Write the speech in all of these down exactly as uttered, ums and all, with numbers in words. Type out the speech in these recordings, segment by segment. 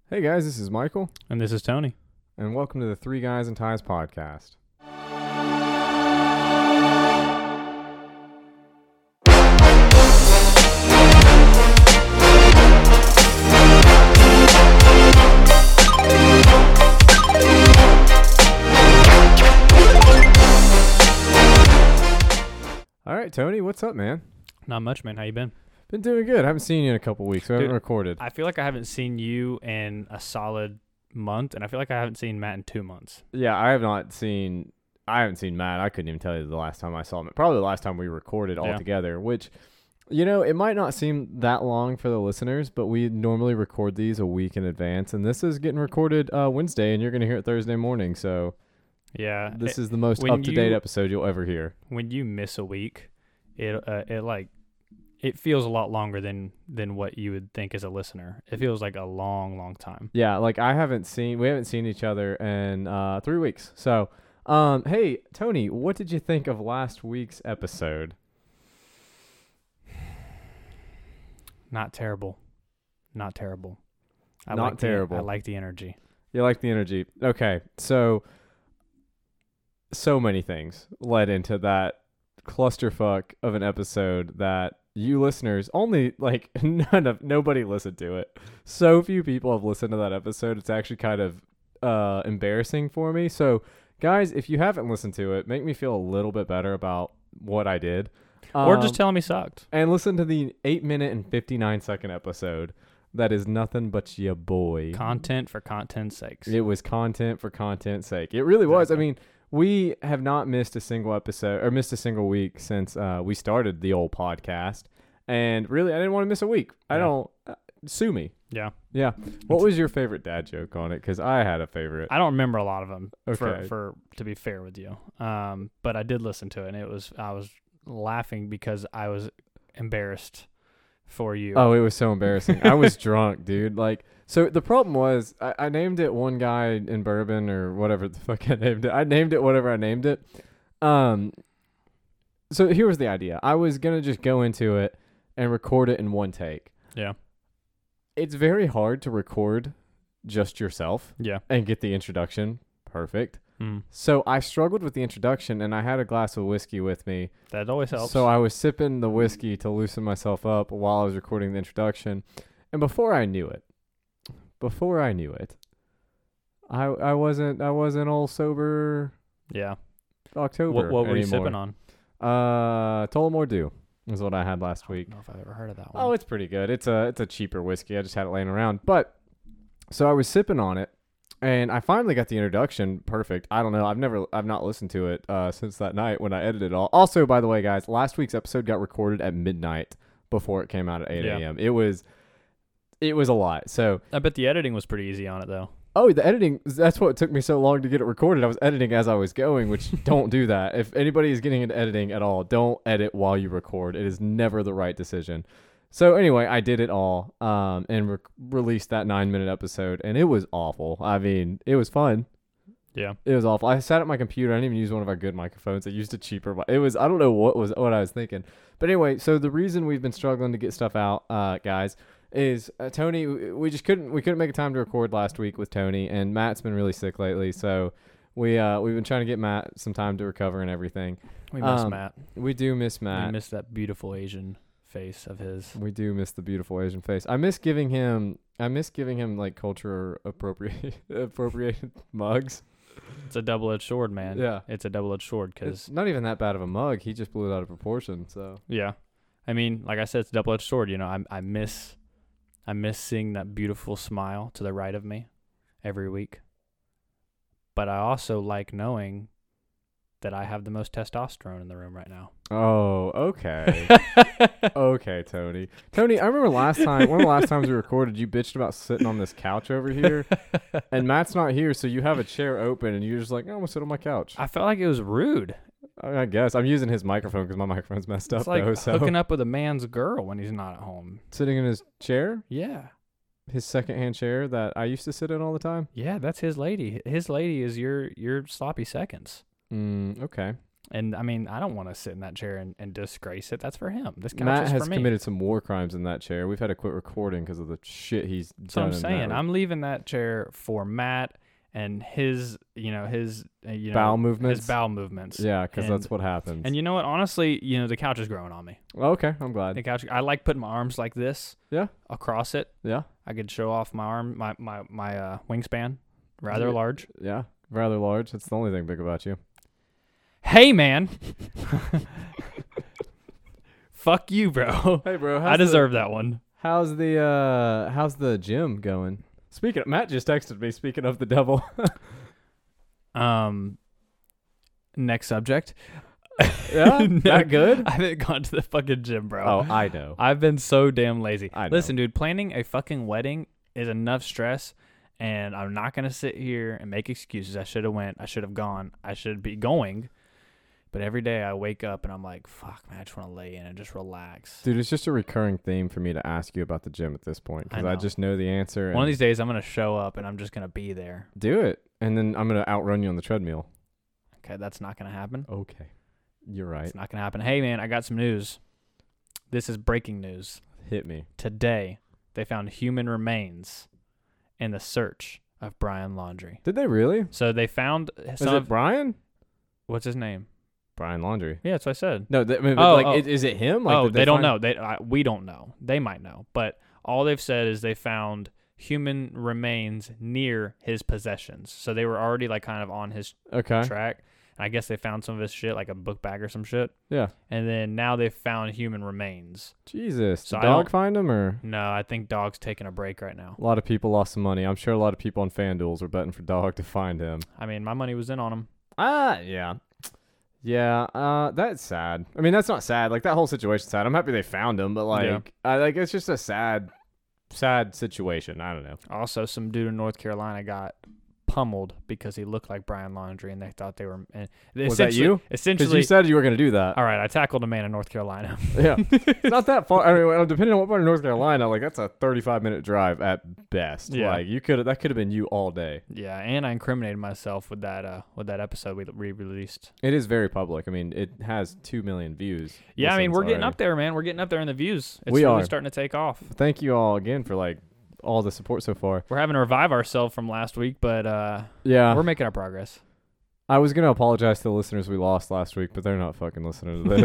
Hey guys, this is Michael, And this is Tony. and welcome to the Three Guys and Ties podcast. All right, Tony, what's up, man? Not much, man. How you been? Been doing good. I haven't seen you in a couple weeks. We haven't Dude, recorded. I feel like I haven't seen you in a solid month, and I feel like I haven't seen Matt in two months. Yeah, I have not seen. I haven't seen Matt. I couldn't even tell you the last time I saw him. Probably the last time we recorded all Yeah. together. Which, you know, it might not seem that long for the listeners, but we normally record these a week in advance, and this is getting recorded uh, Wednesday, and you're going to hear it Thursday morning. So Yeah. this it- is the most when up to date you- episode you'll ever hear. when you miss a week, it uh, it like it feels a lot longer than than what you would think as a listener. It feels like a long, long time. Yeah, like I haven't seen. We haven't seen each other in uh, three weeks. So, um, hey Tony, what did you think of last week's episode? Not terrible. Not terrible. I Not like the- terrible. I like the energy. You like the energy. Okay, so so many things led into that clusterfuck of an episode that you listeners only like none of nobody listened to it. So few people have listened to that episode. It's actually kind of uh embarrassing for me. So guys, if you haven't listened to it, make me feel a little bit better about what I did. or just Um, tell me sucked. and listen to the eight minute and fifty-nine second episode. That is nothing but your boy. Content for content's sakes. It was content for content's sake. It really was. I Exactly. mean, we have not missed a single episode or missed a single week since uh, we started the old podcast. And really, I didn't want to miss a week. I Yeah. don't uh, sue me. Yeah. Yeah. What was your favorite dad joke on it? Because I had a favorite. I don't remember a lot of them. For, Okay. for to be fair with you, um, but I did listen to it, and it was I was laughing because I was embarrassed for you. Oh, it was so embarrassing. I was drunk, dude. Like, so the problem was I, I named it one guy in bourbon or whatever the fuck I named it. I named it whatever I named it. Um, so here was the idea. I was gonna just go into it and record it in one take. Yeah, It's very hard to record just yourself yeah. and get the introduction perfect. Mm. So I struggled with the introduction, and I had a glass of whiskey with me. That always helps. So I was sipping the whiskey to loosen myself up while I was recording the introduction. And before I knew it, before I knew it, I I wasn't I wasn't all sober yeah. October What, what were you anymore. sipping on? Uh, Tullamore Dew is what I had last I week. don't know if I've ever heard of that one. Oh, it's pretty good. It's a it's a cheaper whiskey. I just had it laying around. But so I was sipping on it, and I finally got the introduction perfect. I don't know. I've never I've not listened to it uh, since that night when I edited it all. Also, by the way, guys, last week's episode got recorded at midnight before it came out at eight Yeah. a.m. It was it was a lot. So I bet the editing was pretty easy on it though. oh, the editing, that's what took me so long to get it recorded. I was editing as I was going, which don't do that. If anybody is getting into editing at all, don't edit while you record. It is never the right decision. So anyway, I did it all um, and re- released that nine minute episode, and it was awful. I mean, it was fun. Yeah. It was awful. I sat at my computer. I didn't even use one of our good microphones. I used a cheaper. mi- It was, I don't know what was what I was thinking. But anyway, so the reason we've been struggling to get stuff out, uh, guys, is uh, Tony. We just couldn't we couldn't make a time to record last week with Tony, and Matt's been really sick lately. So we uh we've been trying to get Matt some time to recover and everything. We miss Um, Matt. We do miss Matt. We miss that beautiful Asian face of his. We do miss the beautiful Asian face. I miss giving him. I miss giving him like culture appropriate appropriated mugs. It's a double-edged sword, man. Yeah. It's a double-edged sword It's because, not even that bad of a mug. He just blew it out of proportion. So yeah. I mean, like I said, it's a double-edged sword. You know, I I miss, I miss seeing that beautiful smile to the right of me every week. But I also like knowing that I have the most testosterone in the room right now. oh, okay. Okay, Tony. Tony, I remember last time, one of the last times we recorded, you bitched about sitting on this couch over here, and Matt's not here, so you have a chair open, and you're just like, oh, I'm gonna sit on my couch. I felt like it was rude. I I guess I'm using his microphone because my microphone's messed up It's like though. So hooking up with a man's girl when he's not at home. sitting in his chair, Yeah. his secondhand chair that I used to sit in all the time. Yeah, that's his lady. His lady is your your sloppy seconds. Mm, okay. And I mean, I don't want to sit in that chair and, and disgrace it. That's for him. This couch Matt is has for me. committed some war crimes in that chair. We've had to quit recording because of the shit he's That's what done. I'm in saying. that. I'm leaving that chair for Matt and his, you know, his, uh, you know, bowel movements. his bowel movements. Yeah, because And- that's what happens. And you know what? Honestly, you know, the couch is growing on me. okay, I'm glad. The couch. I like putting my arms like this. Yeah. Across it. Yeah, I could show off my arm, my my my uh, wingspan, rather Yeah. large. yeah, rather large. That's the only thing big about you. Hey, man. Fuck you, bro. Hey, bro. I deserve that one. How's the uh how's the gym going? Speaking of, Matt just texted me, speaking of the devil. Um. Next subject. Yeah? No, That good? I haven't gone to the fucking gym, bro. Oh, I know. I've been so damn lazy. I know. Listen, dude, planning a fucking wedding is enough stress, and I'm not gonna sit here and make excuses. I should have went. I should have gone. I should be going. But every day I wake up and I'm like, fuck, man, I just want to lay in and just relax. Dude, it's just a recurring theme for me to ask you about the gym at this point I because I, know. just know the answer. One of and these days I'm gonna show up and I'm just gonna be there. do it, and then I'm gonna outrun you on the treadmill. Okay, that's not gonna happen. Okay, you're right. It's not gonna happen. Hey, man, I got some news. This is breaking news. Hit me. Today, they found human remains in the search of Brian Laundrie. Did they really? So they found Is some it of, Brian? what's his name? Brian Laundrie. Yeah, that's what I said. No, th- I mean, Oh, like, oh. Is, is it him? Like, oh, did they, don't find- know. They I, we don't know. They might know, but all they've said is they found human remains near his possessions. So they were already like kind of on his Okay. track. And I guess they found some of his shit, like a book bag or some shit. Yeah. And then now they've found human remains. Jesus. So Did I dog don't- find him or? No, I think Dog's taking a break right now. A lot of people lost some money. I'm sure a lot of people on FanDuels were betting for Dog to find him. I mean, my money was in on him. Ah, yeah. Yeah, uh, that's sad. I mean, that's not sad. Like, that whole situation's sad. I'm happy they found him, but, like, Yeah. I, like it's just a sad, sad situation. I don't know. Also, some dude in North Carolina got pummeled because he looked like Brian Laundrie, and they thought they were. And Was that essentially- you? Because Essentially, you said you were going to do that. all right. I tackled a man in North Carolina. Yeah. It's not that far. I mean, well, depending on what part of North Carolina, like, that's a thirty-five minute drive at best. Yeah. Like, you could that could have been you all day. Yeah, and I incriminated myself with that. Uh, with that episode we re-released. It is very public. I mean, it has two million views. Yeah, I mean, listens we're getting already. up there, man. We're getting up there in the views. It's We really are. starting to take off. Thank you all again for, like, all the support so far. We're having to revive ourselves from last week, but uh, Yeah. we're making our progress. I was gonna apologize to the listeners we lost last week, but they're not fucking listening to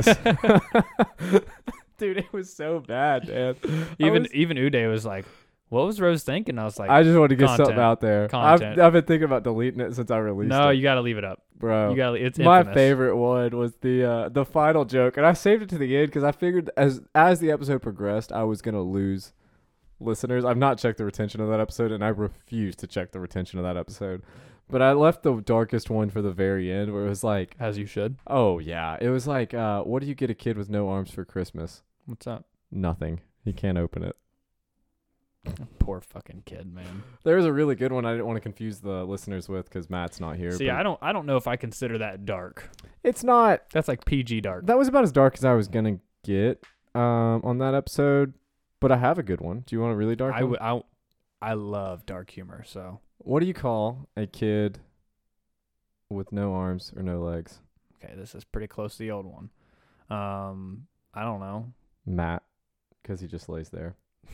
this. Dude, it was so bad, man. I Even was- even Uday was like, "What was Rose thinking?" I was like, I just wanted to get content, something out there. I've, content. I've been thinking about deleting it since I released "No, it, you got to leave it up. bro. You got to. It's My infamous." favorite one was the uh, the final joke, and I saved it to the end because I figured as as the episode progressed, I was gonna lose listeners. I've not checked the retention of that episode, and I refuse to check the retention of that episode. But I left the darkest one for the very end, where it was like, As you should. oh yeah, it was like, uh, what do you get a kid with no arms for Christmas? What's up? Nothing. He can't open it. Poor fucking kid, man. There was a really good one I didn't want to confuse the listeners with because Matt's not here. See, but I don't I don't know if I consider that dark. It's not. That's like P G dark. That was about as dark as I was gonna get um, on that episode. But I have a good one. Do you want a really dark I one? would I, I love dark humor, so What do you call a kid with no arms or no legs? okay, this is pretty close to the old one. Um, I don't know. Matt, because he just lays there.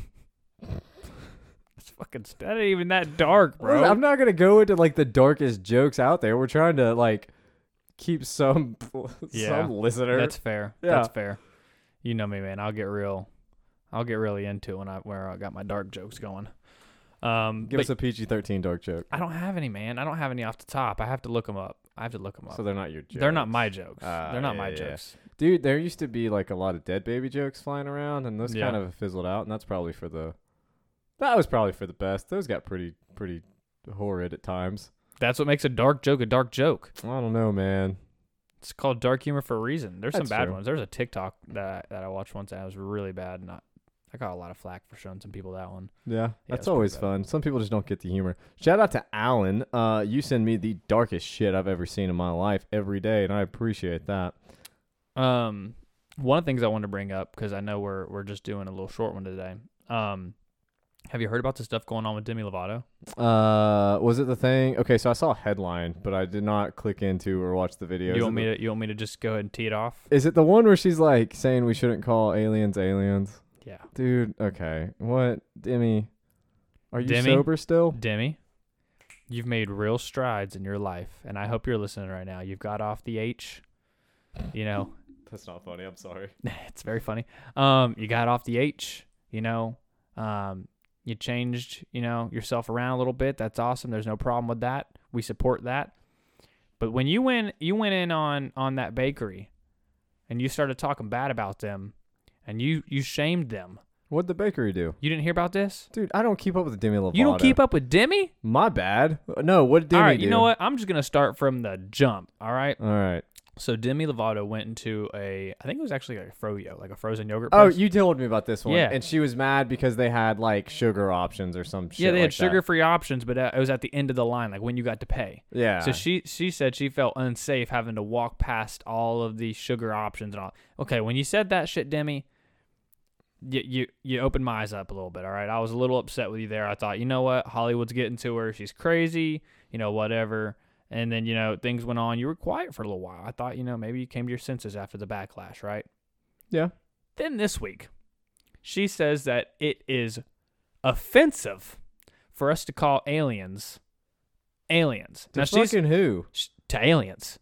It's fucking that ain't even that dark, bro. I'm not gonna go into like the darkest jokes out there. We're trying to like keep some Yeah, some listener. That's fair. Yeah. That's fair. You know me, man. I'll get real. I'll get really into it when I where I got my dark jokes going. Um, Give but us a P G thirteen dark joke. I don't have any, man. I don't have any off the top. I have to look them up. I have to look them up. So they're not your jokes. They're not my jokes. Ah, They're not yeah, my yeah, yeah. jokes. Dude, there used to be like a lot of dead baby jokes flying around, and those Yeah. kind of fizzled out, and that's probably for the. That was probably for the best. Those got pretty pretty horrid at times. That's what makes a dark joke a dark joke. I don't know, man. It's called dark humor for a reason. There's That's some bad true. ones. There's a TikTok that that I watched once and it was really bad. Not I got a lot of flack for showing some people that one. Yeah, it's that's pretty always bad. fun. Some people just don't get the humor. Shout out to Alan. Uh, you send me the darkest shit I've ever seen in my life every day, and I appreciate that. Um, one of the things I wanted to bring up because I know we're we're just doing a little short one today. Um, Have you heard about the stuff going on with Demi Lovato? Uh, was it the thing? Okay, so I saw a headline, but I did not click into or watch the video. You Is want it me the- to? You want me to just go ahead and tee it off? Is it the one where she's like saying we shouldn't call aliens aliens? Yeah. Dude, okay. What? Demi, are you Demi? sober still? Demi, you've made real strides in your life, and I hope you're listening right now. You've got off the H. You know, That's not funny. I'm sorry. it's very funny. Um, you got off the H. You know, um, you changed, you know, yourself around a little bit. That's awesome. There's no problem with that. We support that. But when you went, you went in on on that bakery, and you started talking bad about them, and you you shamed them. What'd the bakery do? You didn't hear about this? Dude, I don't keep up with Demi Lovato. You don't keep up with Demi? My bad. No, what did Demi All right, do? you know what? I'm just gonna start from the jump. All right. All right. So Demi Lovato went into a, I think it was actually a froyo, like a frozen yogurt. Oh, place. you told me about this one. Yeah. And she was mad because they had like sugar options or some shit. yeah, they like had that. sugar-free options, but uh, it was at the end of the line, like when you got to pay. Yeah. So she she said she felt unsafe having to walk past all of these sugar options and all. Okay, when you said that shit, Demi, you you you opened my eyes up a little bit. All right, I was a little upset with you there. I thought, you know what, Hollywood's getting to her. She's crazy. You know, whatever. And then, you know, things went on. You were quiet for a little while. I thought, you know, maybe you came to your senses after the backlash, right? Yeah. Then this week, she says that it is offensive for us to call aliens aliens. To Now, she's fucking who? sh- to aliens.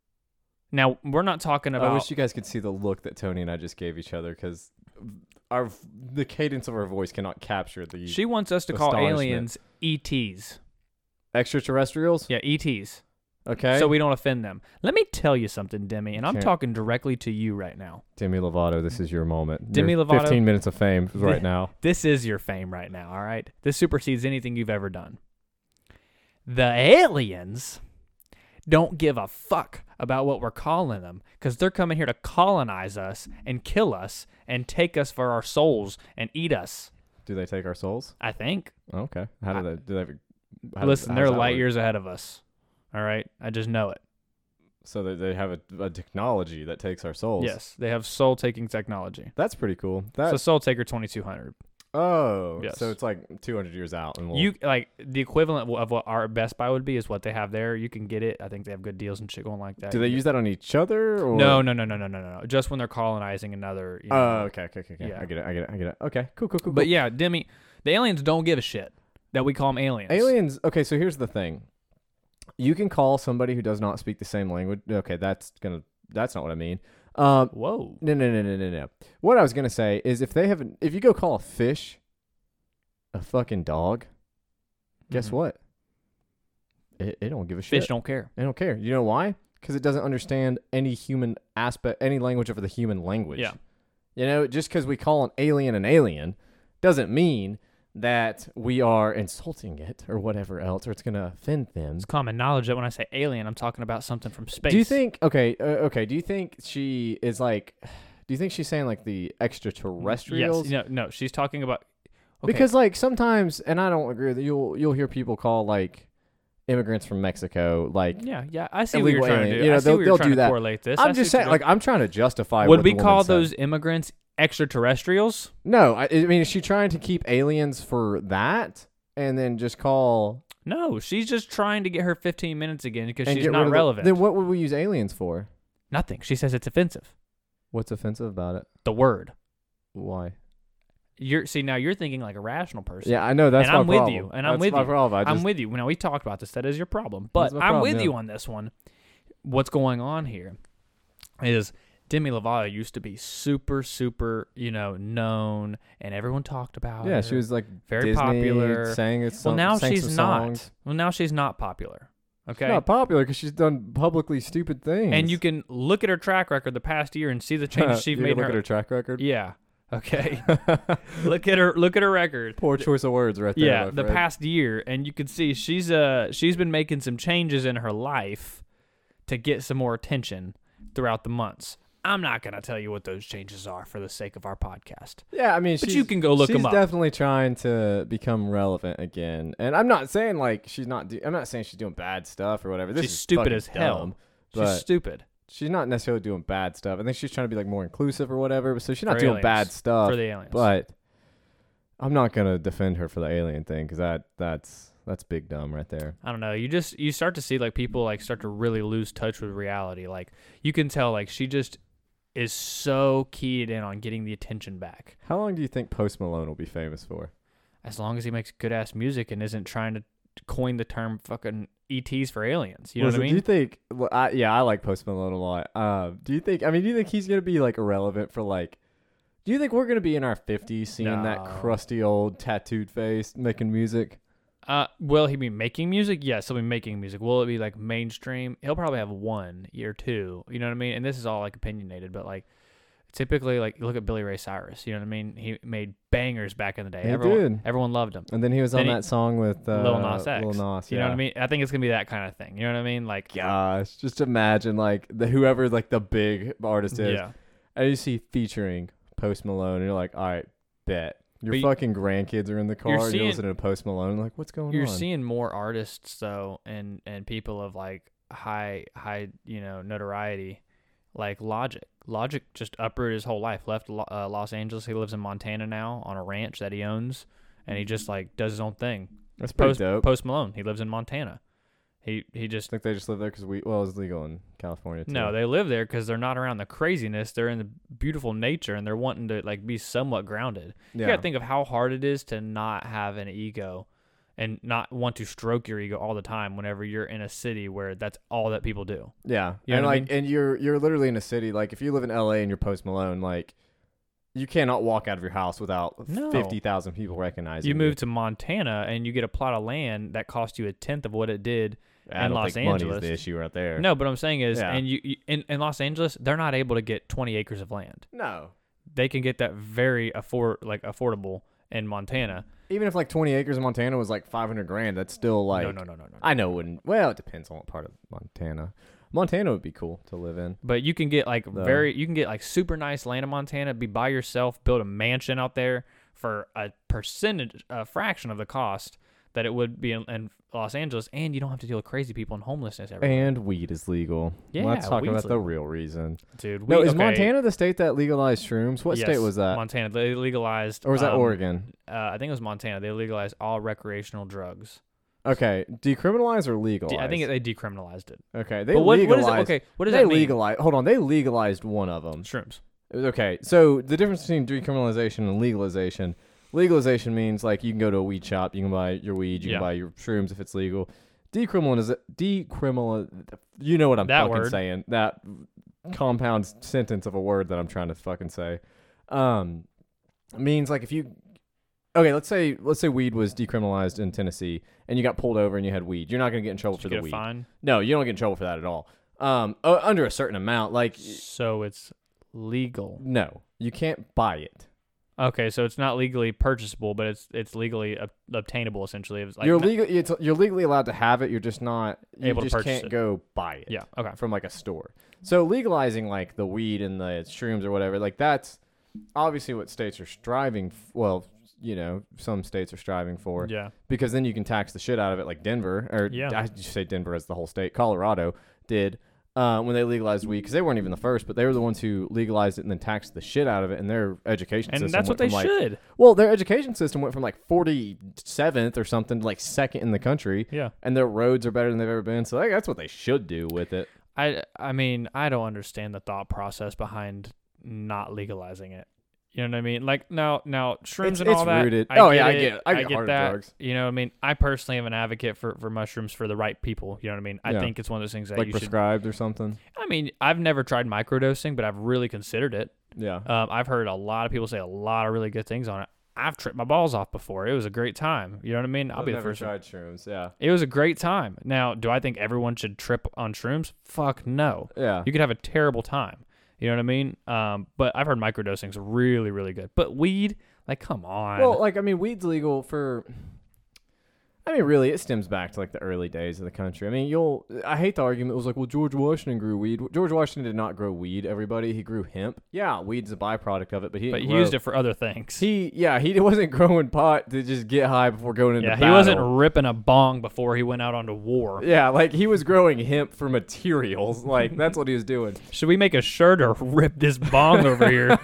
Now, we're not talking I about. wish you guys could see the look that Tony and I just gave each other because our the cadence of our voice cannot capture the She wants us to call astonishment. aliens E Ts. extraterrestrials. Yeah, E Ts. Okay. So we don't offend them. Let me tell you something, Demi, and I'm Okay. talking directly to you right now. Demi Lovato, this is your moment. Demi Your Lovato- fifteen minutes of fame right now. This is your fame right now, all right? This supersedes anything you've ever done. The aliens don't give a fuck about what we're calling them because they're coming here to colonize us and kill us and take us for our souls and eat us. Do they take our souls? I think. Okay. How do they? Do they? Have, how does- Listen, how they're does that light work? years ahead of us. All right? I just know it. So they they have a, a technology that takes our souls. Yes, they have soul-taking technology. That's pretty cool. That So Soul Taker twenty-two hundred. oh, Yes. so it's like two hundred years out, and we'll, You like the equivalent of what our Best Buy would be is what they have there. You can get it. I think they have good deals and shit going like that. do they You use that on each other? Or? No, no, no, no, no, no, no. Just when they're colonizing another. You know, Oh, okay, okay, okay. okay. Yeah. I get it. I get it. I get it. Okay, cool, cool, cool. But cool. yeah, Demi, the aliens don't give a shit that we call them aliens. aliens. Okay, so here's the thing. You can call somebody who does not speak the same language. Okay, that's gonna. That's not what I mean. Um, Whoa. no, no, no, no, no, no. What I was gonna say is if they have, an, if you go call a fish a fucking dog, guess Mhm. what? It, it don't give a shit. Fish don't care. They don't care. You know why? Because it doesn't understand any human aspect, any language over the human language. Yeah. You know, just because we call an alien an alien doesn't mean that we are insulting it or whatever else, or it's going to offend them. It's common knowledge that when I say alien, I'm talking about something from space. Do you think, okay, uh, okay, do you think she is like, do you think she's saying like the extraterrestrials? Yes. No, no. She's talking about. Okay. Because like sometimes, and I don't agree with it, you'll, you'll hear people call like immigrants from Mexico, like, Yeah, yeah. I see what you're illegal trying alien. to do. You know, I see they'll- what you're they'll trying do to that. correlate this. I I'm see just what you're saying, like, I'm trying to justify Would what we the call woman said. those immigrants extraterrestrials? No, I, I mean, is she trying to keep aliens for that, and then just call No, she's just trying to get her fifteen minutes again because and she's get rid not of the- relevant. then what would we use aliens for? Nothing. She says it's offensive. What's offensive about it? The word. Why? You're see now you're thinking like a rational person. Yeah, I know that's And my I'm with problem. you, and I'm That's with my you. problem. I I'm just, with you. Now we talked about this. That is your problem, but That's my I'm problem, with yeah. you on this one. What's going on here is Demi Lovato used to be super, super, you know, known, and everyone talked about. yeah, her. she was like very Disney, popular. Sang it. Well, now sang she's some not. songs. Well, now she's not popular. Okay. She's not popular because she's done publicly stupid things. And you can look at her track record the past year and see the changes she's You made. can in look at her track record. Yeah. Okay. look at her. Look at her record. Poor choice of words, right there. Yeah, my the friend. past year, and you can see she's uh she's been making some changes in her life to get some more attention throughout the months. I'm not gonna tell you what those changes are for the sake of our podcast. Yeah, I mean, But she's, you can go look she's 'em up. definitely trying to become relevant again. And I'm not saying like she's not. Do- I'm not saying she's doing bad stuff or whatever. This She's is stupid fucking as hell. dumb, She's but stupid she's not necessarily doing bad stuff. I think she's trying to be like more inclusive or whatever. So she's not For doing aliens. bad stuff. for the aliens. But I'm not gonna defend her for the alien thing because that that's that's big dumb right there. I don't know. You just you start to see like people like start to really lose touch with reality. Like you can tell like she just is so keyed in on getting the attention back. How long do you think Post Malone will be famous for? As long as he makes good ass music and isn't trying to coin the term fucking E Ts for aliens. You know Listen, what I do you mean? think? Well, I, yeah, I like Post Malone a lot. Uh, do you think? I mean, do you think he's gonna be like irrelevant for like? Do you think we're gonna be in our fifties seeing that No. crusty old tattooed face making music? Uh, will he be making music? Yes, he'll be making music. Will it be like mainstream? He'll probably have one year, two. You know what I mean? And this is all like opinionated, but like typically, like you look at Billy Ray Cyrus. You know what I mean? He made bangers back in the day. He everyone, did. Everyone loved him. And then he was Then on he- that song with uh, Lil Nas X. Lil Nas, You yeah. know what I mean? I think it's gonna be that kind of thing. You know what I mean? Like, Gosh, just imagine like the whoever like the big artist is, yeah. and you see featuring Post Malone, and you're like, all right, bet. Your But you- fucking grandkids are in the car, you're and seeing- you're listening to Post Malone. Like, what's going You're on? seeing more artists though, and and people of like high high you know notoriety, like Logic. Logic just uprooted his whole life, left Lo- uh, Los Angeles. He lives in Montana now on a ranch that he owns, and he just like does his own thing. That's pretty Post dope. Post Malone, he lives in Montana. He he just I think they just live there because we well, it's legal in California too. no, they live there because they're not around the craziness. They're in the beautiful nature, and they're wanting to like be somewhat grounded. yeah. You gotta think of how hard it is to not have an ego and not want to stroke your ego all the time whenever you're in a city where that's all that people do. Yeah, You know and what I like, and you're you're literally in a city. Like, if you live in L A and you're Post Malone, like, you cannot walk out of your house without No. fifty thousand people recognizing You move to Montana and you get a plot of land that cost you a tenth of what it did. I in don't Los think money's Angeles. the issue right there. No, but I'm saying is, Yeah. and you, you in, in Los Angeles, they're not able to get twenty acres of land. no. They can get that very afford like affordable in Montana. Even if like twenty acres in Montana was like five hundred grand, that's still like. no, no, no, no, no. I know it wouldn't. Well, it depends on what part of Montana. Montana would be cool to live in. But you can get like No. very, you can get like super nice land in Montana, be by yourself, build a mansion out there for a percentage, a fraction of the cost that it would be in, in Los Angeles, and you don't have to deal with crazy people and homelessness everywhere. And weed is legal. Yeah, Let's talk weed's about the legal. real reason. Dude, No, we- is okay, Montana the state that legalized shrooms? What yes, state was that? Montana. They legalized, Or was that um, Oregon? Uh, I think it was Montana. They legalized all recreational drugs. Okay, decriminalize or De- legalize? I think they decriminalized it. Okay, they But what, what is legalized. it? Okay, what does they that mean? legalized. Hold on, they legalized one of them. Shrooms. Okay, so the difference between decriminalization and legalization. Legalization means like you can go to a weed shop, you can buy your weed, you Yeah. can buy your shrooms if it's legal. Decriminaliz decriminal. You know what I'm That fucking word. saying? That compound sentence of a word that I'm trying to fucking say. Um, means like if you. Okay, let's say let's say weed was decriminalized in Tennessee, and you got pulled over and you had weed. You're not gonna get in trouble Did for you the get a weed. fine? No, you don't get in trouble for that at all. Um, uh, under a certain amount, like So it's legal. no, you can't buy it. Okay, so it's not legally purchasable, but it's it's legally ob- obtainable essentially. It's like you're not- legal. It's you're legally allowed to have it. You're just not you Able to just purchase can't it. go buy it. Yeah. Okay. from like a store. So legalizing like the weed and the shrooms or whatever, like that's obviously what states are striving. F- well, you know, some states are striving for Yeah. because then you can tax the shit out of it, like Denver or Yeah. I just say Denver as the whole state. Colorado did. Uh, when they legalized weed, because they weren't even the first, but they were the ones who legalized it and then taxed the shit out of it, and their education And system that's went what they from like should. well, their education system went from like forty-seventh or something to like second in the country, Yeah. and their roads are better than they've ever been. So like, that's what they should do with it. I I mean, I don't understand the thought process behind not legalizing it. You know what I mean? Like now, now shrooms It's- and all it's that. rooted- I oh, get yeah, I it, get it. I get hard that. drugs. You know what I mean? I personally am an advocate for, for mushrooms for the right people. You know what I mean? I Yeah. think it's one of those things that Like you should. prescribed or something. I mean, I've never tried microdosing, but I've really considered it. Yeah. Um, I've heard a lot of people say a lot of really good things on it. I've tripped my balls off before. It was a great time. You know what I mean? I'll I've be the never first. one. tried shrooms. Yeah. It was a great time. Now, do I think everyone should trip on shrooms? Fuck no. Yeah. You could have a terrible time. You know what I mean? Um, but I've heard microdosing's really, really good. But weed, like, come on. Well, like I mean, weed's legal for. I mean, really, it stems back to like the early days of the country. I mean, you'll. I hate the argument. It was like, well, George Washington grew weed. George Washington did not grow weed. Everybody, he grew hemp. Yeah, weed's a byproduct of it, but he. But he grow. used it for other things. He, yeah, he wasn't growing pot to just get high before going into yeah, battle. he wasn't ripping a bong before he went out onto war. Yeah, like he was growing hemp for materials. Like that's what he was doing. Should we make a shirt or rip this bong over here?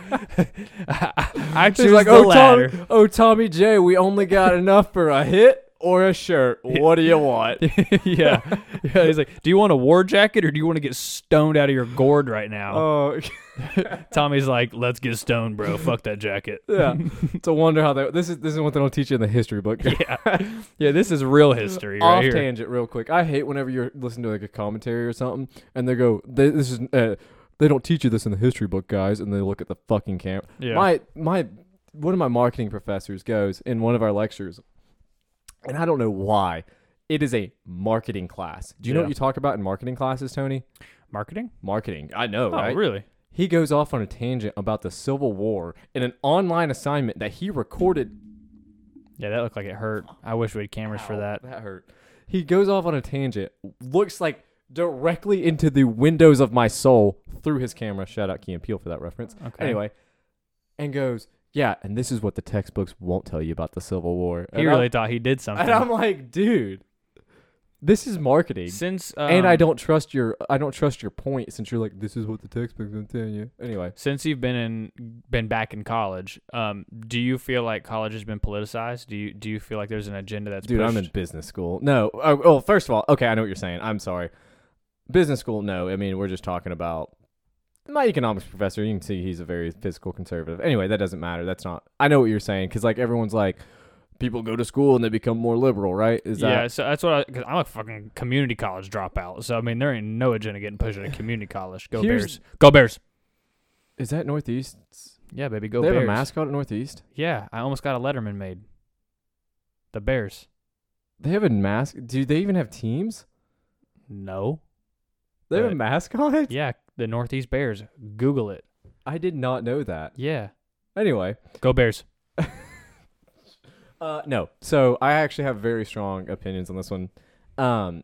I, I choose He's like, the oh, latter. Tom, oh, Tommy J, we only got enough for a hit or a shirt. What do you want? yeah. yeah. He's like, do you want a war jacket or do you want to get stoned out of your gourd right now? Oh, Tommy's like, let's get stoned, bro. Fuck that jacket. yeah. It's a wonder how they. This is this is what they don't teach you in the history book. yeah. Yeah. This is real history right Off here. tangent, real quick. I hate whenever you're listening to like a commentary or something, and they go, they, "This is." Uh, they don't teach you this in the history book, guys, and they look at the fucking camera. Yeah. My my one of my marketing professors goes in one of our lectures, and I don't know why. It is a marketing class. Do you know Yeah. what you talk about in marketing classes, Tony? Marketing? Marketing. I know, Oh, right? really? He goes off on a tangent about the Civil War in an online assignment that he recorded. Yeah, that looked like it hurt. I wish we had cameras for Ow, that. That hurt. He goes off on a tangent. Looks like directly into the windows of my soul through his camera. Shout out Key and Peele for that reference. Okay. Anyway, and goes, yeah, and this is what the textbooks won't tell you about the Civil War. He And really I'm, thought he did something. and I'm like, dude, this is marketing. Since um, and I don't trust your I don't trust your point since you're like, this is what the textbooks will tell you. Anyway. Since you've been in been back in college, um, do you feel like college has been politicized? Do you do you feel like there's an agenda that's Dude, pushed? I'm in business school. No. Oh, oh, first of all, okay, I know what you're saying. I'm sorry. Business school, no. I mean, we're just talking about my economics professor. You can see he's a very fiscal conservative. Anyway, that doesn't matter. That's not. I know what you're saying because like everyone's like, people go to school and they become more liberal, right? Is yeah, that? so that's what I, cause I'm a fucking community college dropout. So I mean, there ain't no agenda getting pushed at a community college. Go Here's- Bears, go Bears. Is that Northeast? Yeah, baby, go they Bears. have a mascot at Northeast. Yeah, I almost got a Letterman made. The Bears. They have a mask. Do they even have teams? No. They have a But- mascot. Yeah, the Northeast Bears. Google it. I did not know that. Yeah, Anyway, go Bears. uh, no. So I actually have very strong opinions on this one. Um.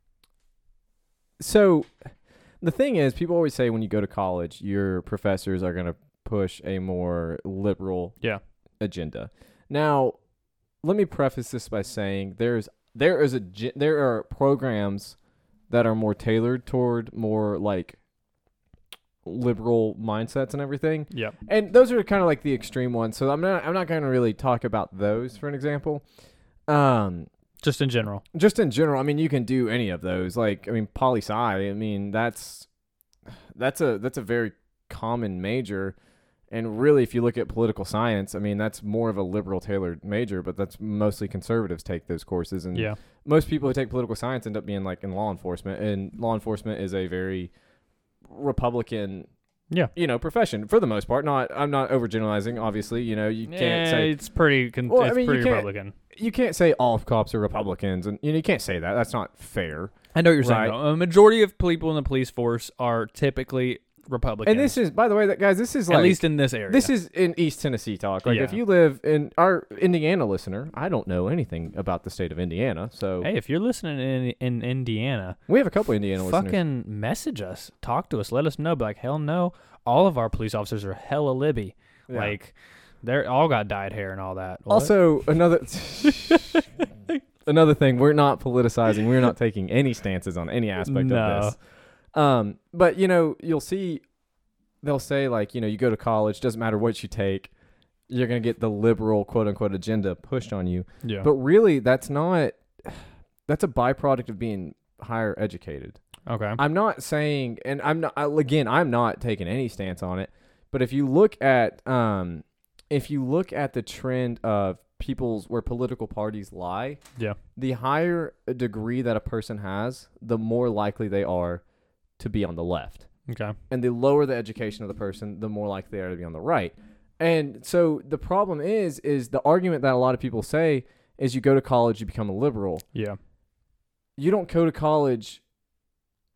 So the thing is, people always say when you go to college, your professors are going to push a more liberal Yeah. agenda. Now, let me preface this by saying there's there is a ge- there are programs that are more tailored toward more like liberal mindsets and everything. Yep. And those are kind of like the extreme ones. So I'm not I'm not going to really talk about those for an example. Um Just in general. just in general, I mean you can do any of those. Like I mean poli sci, I mean that's that's a that's a very common major. And really, if you look at political science, I mean, that's more of a liberal tailored major, but that's mostly conservatives take those courses. And Yeah. most people who take political science end up being like in law enforcement. And law enforcement is a very Republican, Yeah. you know, profession for the most part. Not, I'm not overgeneralizing, obviously. You know, you can't Yeah, say it's pretty. Con- Well, I it's mean, you pretty can't- Republican. you can't say all cops are Republicans, and you know, you can't say that. That's not fair. I know what you're Right. saying. Though. A majority of people in the police force are typically Republicans. And this is, by the way, that guys, this is like at least in this area. this is in East Tennessee talk. Like, if Yeah. you live in our Indiana listener, I don't know anything about the state of Indiana, so Hey, if you're listening in in Indiana, we have a couple Indiana listeners. fucking message us, talk to us, let us know. Be like, hell no, all of our police officers are hella libby. Yeah. Like, they're all got dyed hair and all that. What? Also, another another thing, we're not politicizing. We're not taking any stances on any aspect No. of this. Um, but you know, you'll see, they'll say like, you know, you go to college, doesn't matter what you take, you're gonna get the liberal quote unquote agenda pushed on you. yeah, But really, that's not. That's a byproduct of being higher educated. okay, I'm not saying, and I'm not I- again, I'm not taking any stance on it. But if you look at, um, if you look at the trend of people's where political parties lie, yeah, the higher a degree that a person has, the more likely they are to be on the left, okay, and the lower the education of the person, the more likely they are to be on the right. And so the problem is, is the argument that a lot of people say is you go to college, you become a liberal. yeah, You don't go to college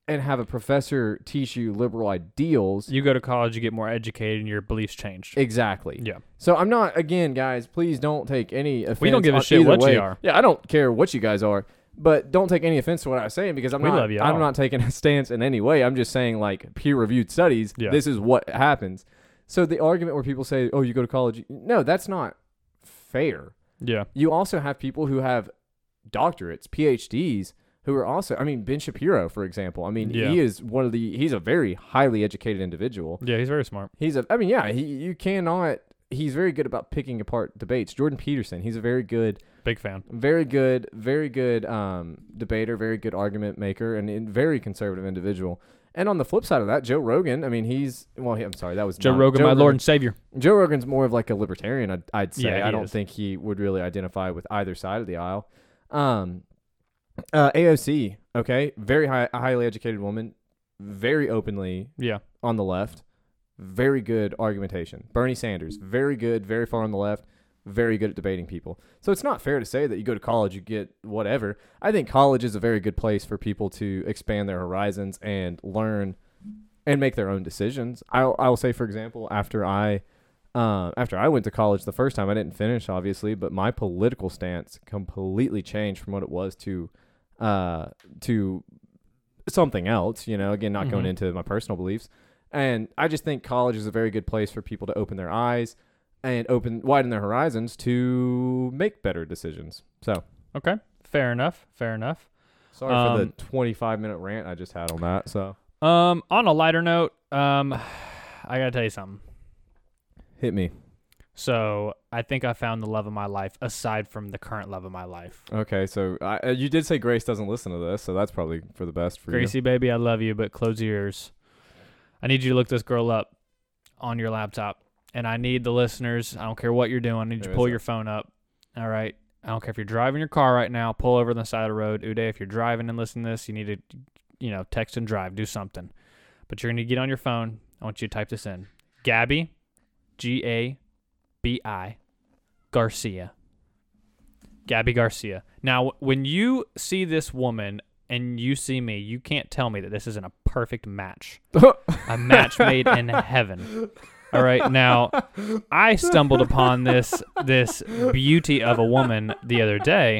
and have a professor teach you liberal ideals. You go to college, you get more educated, and your beliefs changed. Exactly. Yeah. So I'm not, again, guys, please don't take any offense. We don't give a on shit either what way. you are. Yeah, I don't care what you guys are, but don't take any offense to what I'm saying because I'm We not love you I'm all. not taking a stance in any way. I'm just saying, like, peer-reviewed studies, Yeah. this is what happens. So the argument where people say, oh, you go to college, no, that's not fair. Yeah. You also have people who have doctorates, P H Ds, who are also, I mean, Ben Shapiro, for example. I mean, Yeah. he is one of the, he's a very highly educated individual. Yeah, he's very smart. He's a, I mean, yeah, he, you cannot, he's very good about picking apart debates. Jordan Peterson, he's a very good, Big fan. very good, very good um, debater, very good argument maker, and a very conservative individual. And on the flip side of that, Joe Rogan, I mean, he's, well, he, I'm sorry, that was Joe not- Rogan, my Lord and Savior. Joe Rogan's more of like a libertarian, I'd, I'd say. Yeah, he I don't is. think he would really identify with either side of the aisle. Um, uh, A O C, okay, very high, highly educated woman, very openly Yeah. on the left, very good argumentation. Bernie Sanders, very good, very far on the left, very good at debating people. So it's not fair to say that you go to college, you get whatever. I think college is a very good place for people to expand their horizons and learn and make their own decisions. I'll, I'll say, for example, after I uh, after I went to college the first time, I didn't finish, obviously, but my political stance completely changed from what it was to uh, to something else, you know, again, not going Mhm. into my personal beliefs. And I just think college is a very good place for people to open their eyes and open widen their horizons to make better decisions. So Okay. Fair enough. Fair enough. sorry for the Um, twenty-five minute rant I just had on that. So Um, on a lighter note, um, I gotta tell you something. hit me. So I think I found the love of my life aside from the current love of my life. Okay, so I, uh, you did say Grace doesn't listen to this, so that's probably for the best for Gracie, baby, I love you, but close your ears. I need you to look this girl up on your laptop. And I need the listeners, I don't care what you're doing, I need you There to pull is your phone up. All right. I don't care if you're driving your car right now, pull over on the side of the road. Uday, if you're driving and listening to this, you need to, you know, text and drive, do something. But you're going to get on your phone. I want you to type this in. Gabby, G A B I, Garcia. Gabby Garcia. Now, when you see this woman and you see me, you can't tell me that this isn't a perfect match. you. A match made in heaven. All right, now I stumbled upon this this beauty of a woman the other day,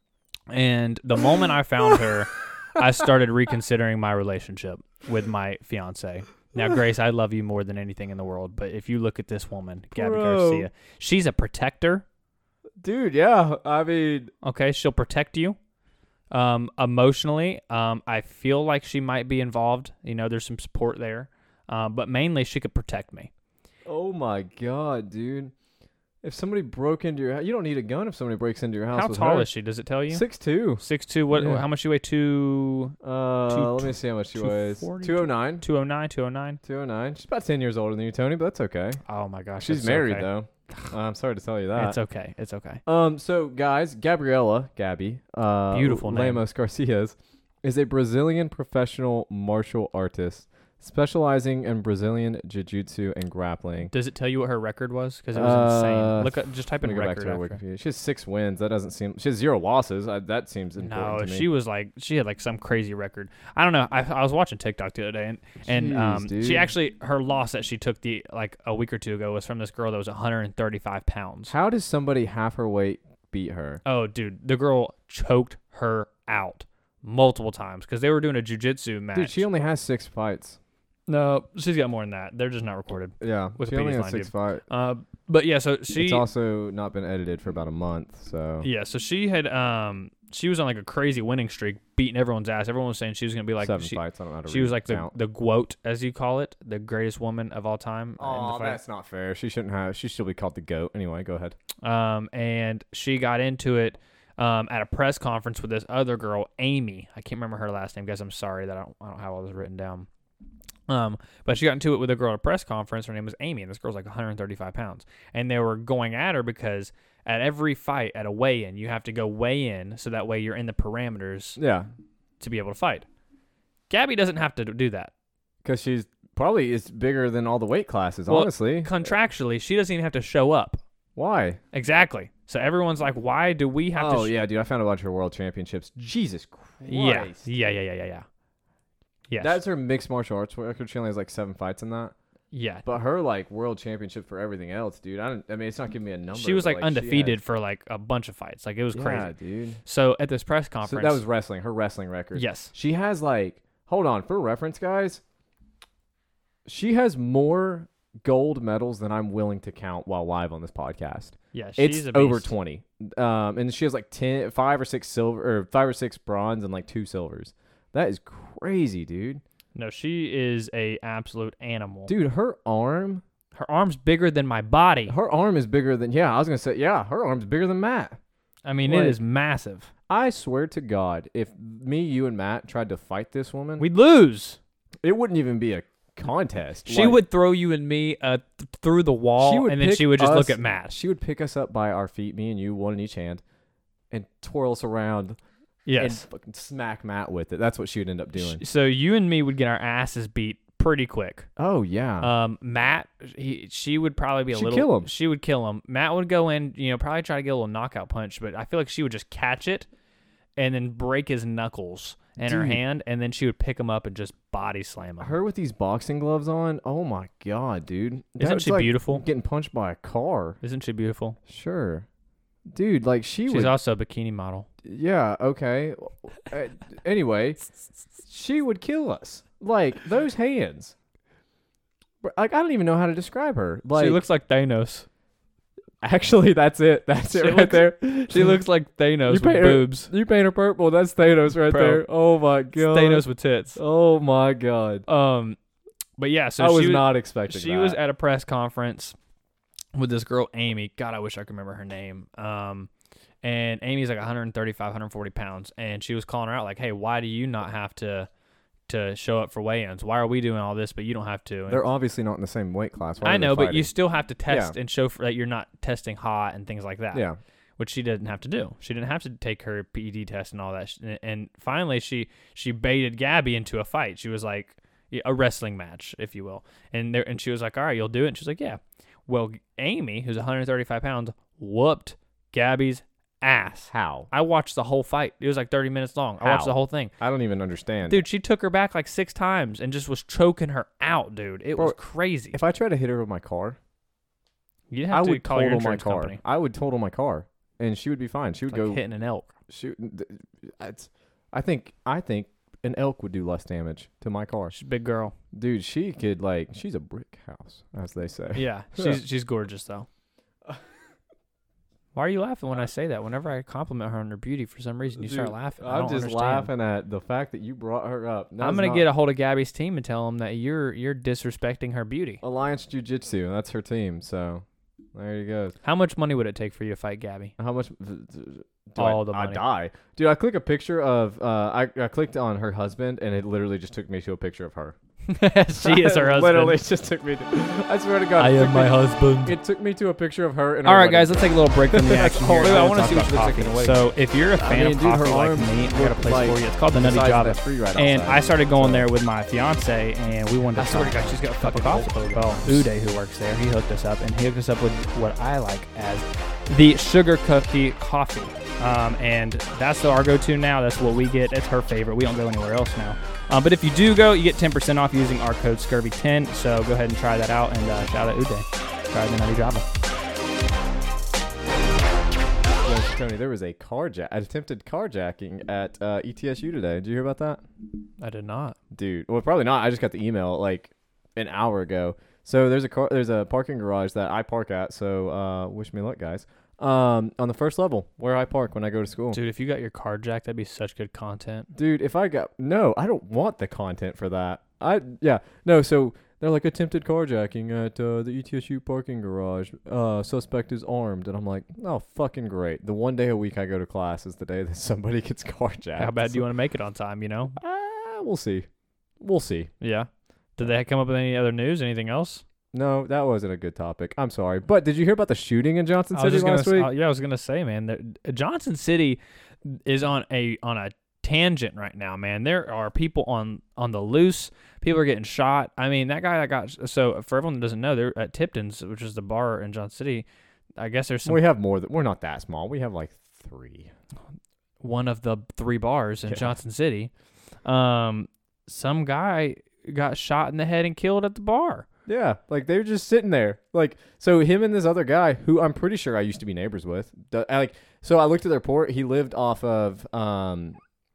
and the moment I found her, I started reconsidering my relationship with my fiance. Now, Grace, I love you more than anything in the world, but if you look at this woman, Gabby Bro. Garcia, she's a protector. Dude, yeah. I mean, Okay, she'll protect you. Um, emotionally, um, I feel like she might be involved. You know, there's some support there, uh, but mainly she could protect me. oh my God, dude. If somebody broke into your house, you don't need a gun if somebody breaks into your house. How with tall her. is she? Does it tell you? six two. Six two. What? Yeah. How much you weigh? Two. Uh, Two- let me see how much she two weighs. forty, two oh nine. Two oh nine. Two oh nine. two oh nine. She's about ten years older than you, Tony, but that's okay. Oh my gosh. She's that's married, okay. though. Uh, I'm sorry to tell you that. It's okay. It's okay. Um, so guys, Gabriela, Gabby, uh, Beautiful name. Lemos Garcias, is a Brazilian professional martial artist specializing in Brazilian jiu-jitsu and grappling. Does it tell you what her record was? Because it was Uh, insane. Look, up, just type Let in me go back record. to her after. Wikipedia. She has six wins. That doesn't seem. She has zero losses. I, that seems important No, to me. she was like she had like some crazy record. I don't know. I, I was watching TikTok the other day, and and Jeez, um, dude. she actually her loss that she took the like a week or two ago was from this girl that was one hundred thirty-five pounds. How does somebody half her weight beat her? Oh, dude, the girl choked her out multiple times because they were doing a jujitsu match. Dude, she only has six fights. no, she's got more than that. They're just not recorded. Yeah, she only Wikipedia's has lying, six dude. fights. Uh, but yeah, so she It's also not been edited for about a month, so yeah, so she had um she was on like a crazy winning streak, beating everyone's ass. Everyone was saying she was gonna be like seven she, fights. I don't know how to she read was like the count. the GOAT, as you call it, the greatest woman of all time. in the Oh, fight. that's not fair. She shouldn't have. She should be called the GOAT. Anyway, go ahead. Um, and she got into it um, at a press conference with this other girl, Amy. I can't remember her last name, guys. I'm sorry that I don't, I don't have all this written down. Um, but she got into it with a girl at a press conference. Her name was Amy, and this girl's like one hundred thirty-five pounds. And they were going at her because at every fight, at a weigh-in, you have to go weigh in so that way you're in the parameters Yeah, to be able to fight. Gabby doesn't have to do that. because she's probably is bigger than all the weight classes. Well, honestly, Contractually, she doesn't even have to show up. why? Exactly. So everyone's like, why do we have to... Oh sh- yeah, dude. I found a bunch of her world championships. Jesus Christ. Yeah, yeah, yeah, yeah, yeah, yeah. Yes. That's her mixed martial arts record. She only has like seven fights in that. Yeah. But her like world championship for everything else, dude. I don't. I mean, it's not giving me a number. She was like, but, undefeated she for like a bunch of fights. Like it was has, crazy. Yeah, dude. So at this press So conference, that was wrestling. Her wrestling record. yes. She has like. Hold on, for reference, guys. She has more gold medals than I'm willing to count while live on this podcast. Yeah, she's It's a over beast. twenty. Um, and she has like ten, five or six silver, or five or six bronze and like two silvers. That is crazy, dude. No, she is a absolute animal. Dude, her arm, Her arm's bigger than my body. her arm is bigger than. Yeah, I was gonna say, yeah, her arm's bigger than Matt. I mean, Like- it is massive. I swear to God, if me, you, and Matt tried to fight this woman, We'd lose. it wouldn't even be a contest. She Like, would throw you and me uh, th- through the wall, She would and then pick she would just look us- at Matt. She would pick us up by our feet, me and you, one in each hand, and twirl us around Yes. and fucking smack Matt with it. That's what she would end up doing. Sh- So you and me would get our asses beat pretty quick. Oh yeah. Um, Matt, he, she would probably be a She'd little. kill him. She would kill him. Matt would go in, you know, probably try to get a little knockout punch, but I feel like she would just catch it, and then break his knuckles in her Dude. hand, and then she would pick him up and just body slam him. Her with these boxing gloves on. Oh my god, dude. That Isn't was she like beautiful? Getting punched by a car. Isn't she beautiful? Sure. Dude, like she She's would. also a bikini model. Yeah. Okay. Uh, anyway, she would kill us. Like those hands. Bro, Like I don't even know how to describe her. Like she looks like Thanos. actually, that's it. That's it She right looks- there. She looks like Thanos with paint her- boobs. You paint her purple. That's Thanos right Bro. there. Oh my god. Thanos with tits. Oh my god. Um, but yeah, so I was she not expecting she that. was at a press conference with this girl Amy. God, I wish I could remember her name. Um, and Amy's like one thirty-five, one forty pounds, and she was calling her out like, "Hey, why do you not have to to show up for weigh-ins? Why are we doing all this, but you don't have to?" And They're obviously not in the same weight class. Why I are they know, but you fighting? still have to test Yeah. and show for, that you're not testing hot and things like that. Yeah. Which she didn't have to do. She didn't have to take her P E D test and all that. sh- And, and finally, she she baited Gabby into a fight. She was like yeah, a wrestling match, if you will. And there, and she was like, "All right, you'll do it." And she was like, "Yeah." Well, Amy, who's one thirty-five pounds, whooped Gabby's ass. How? I watched the whole fight. It was like thirty minutes long. I watched How? the whole thing. I don't even understand. Dude, she took her back like six times and just was choking her out, dude. It Bro, was crazy. If I tried to hit her with my car, You'd have I to would call your total my insurance car. company. I would total my car, and she would be fine. She would Like go hitting an elk. shoot. It's, I think. I think an elk would do less damage to my car. She's a big girl. Dude, she could like. She's a brick house, as they say. Yeah, Yeah. she's she's gorgeous though. Why are you laughing when I say that? Whenever I compliment her on her beauty, for some reason you start Dude, laughing. I I'm don't just understand. laughing at the fact that you brought her up. I'm That's gonna not- get a hold of Gabby's team and tell them that you're you're disrespecting her beauty. Alliance Jiu-Jitsu. That's her team. So there you go. How much money would it take for you to fight Gabby? How much? Do All I, the I money. die, dude. I click a picture of. Uh, I I clicked on her husband, and it literally just took me to a picture of her. She is her husband. Literally, it just took me. To, I swear to God, I it am took my me- husband. It took me to a picture of her. And All her right, wedding guys, let's take a little break from the action here. Wait, I and wanna talk see what about she looks like coffee. in a wedding. So, if you're a I fan mean, of dude, her coffee like arms me, I got a look place like for you. It's called the the Nutty size of Java. that tree right And outside. I started going So- there with my fiance, and we wanted to I swear to talk God, she's got a cup of fucking coffee. hole. Well, Uday, who works there, he hooked us up, and he hooked us up with what I like as the sugar cookie coffee. Um, and that's our go-to now. That's what we get. It's her favorite. We don't go anywhere else now. Um, but if you do go, you get ten percent off using our code scurvy ten. So go ahead and try that out, and uh, shout out Uday. Try the Nutty Java. Yes, Tony, there was a carjack, attempted carjacking at uh, E T S U today. Did you hear about that? I did not. Dude, well, probably not. I just got the email like an hour ago. So there's a car, there's a parking garage that I park at. So uh, wish me luck, guys. Um, on the first level where I park when I go to school. Dude, if you got your car jacked, that'd be such good content. Dude, if I got no, I don't want the content for that. I yeah no. So they're like attempted carjacking at uh, the E T S U parking garage. Uh, suspect is armed, and I'm like, oh fucking great. The one day a week I go to class is the day that somebody gets carjacked. How bad do you want to make it on time, you know? Uh, we'll see. We'll see. Yeah. Did they come up with any other news? Anything else? No, that wasn't a good topic. I'm sorry, but did you hear about the shooting in Johnson I was City just gonna, last s- week? uh, yeah, I was gonna say, man, that Johnson City is on a on a tangent right now, man. There are people on on the loose. People are getting shot. I mean, that guy that got so for everyone that doesn't know, they're at Tipton's, which is the bar in Johnson City. I guess there's some we have more. Than, we're not that small. We have like three. one of the three bars in Yeah. Johnson City. Um, some guy got shot in the head and killed at the bar. Yeah, like they were just sitting there. Like, so him and this other guy, who I'm pretty sure I used to be neighbors with, d- I, like, so I looked at their report. He lived off of um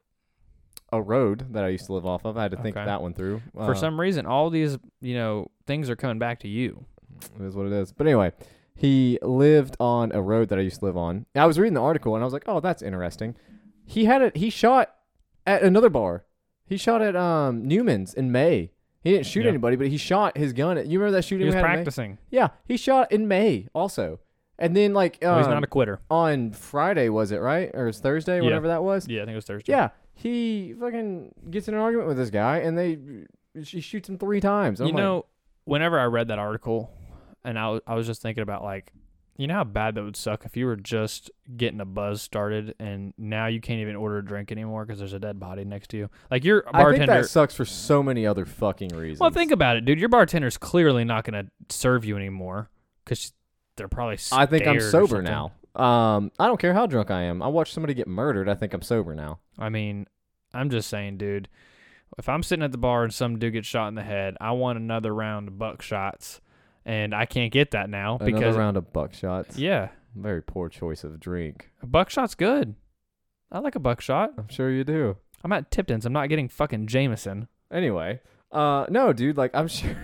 a road that I used to live off of. I had to think Okay. that one through. For Uh, some reason, all these, you know, things are coming back to you. It is what it is. But anyway, he lived on a road that I used to live on. I was reading the article and I was like, oh, that's interesting. He had it. He shot at another bar. He shot at um Newman's in May. He didn't shoot Yeah. anybody, but he shot his gun at. You remember that shooting He was we had in May? practicing. Yeah, he shot in May also. And then like um, Well, he's not a quitter. on Friday, was it right? Or it was Thursday, Yeah. whatever that was? Yeah, I think it was Thursday. Yeah. He fucking gets in an argument with this guy and they she shoots him three times. And You I'm like, know, whenever I read that article, and I was, I was just thinking about, like, you know how bad that would suck if you were just getting a buzz started and now you can't even order a drink anymore because there's a dead body next to you. Like, your I think bartender. that sucks for so many other fucking reasons. Well, think about it, dude. Your bartender's clearly not going to serve you anymore because they're probably I think I'm scared or sober something. now. Um, I don't care how drunk I am. I watched somebody get murdered. I think I'm sober now. I mean, I'm just saying, dude, if I'm sitting at the bar and some dude gets shot in the head, I want another round of buckshots, and I can't get that now Another because round of buckshots. yeah, Very poor choice of drink. a buckshot's good. I like a buckshot. I'm sure you do. I'm at Tipton's. I'm not getting fucking Jameson. Anyway, uh, no, dude. Like, I'm sure.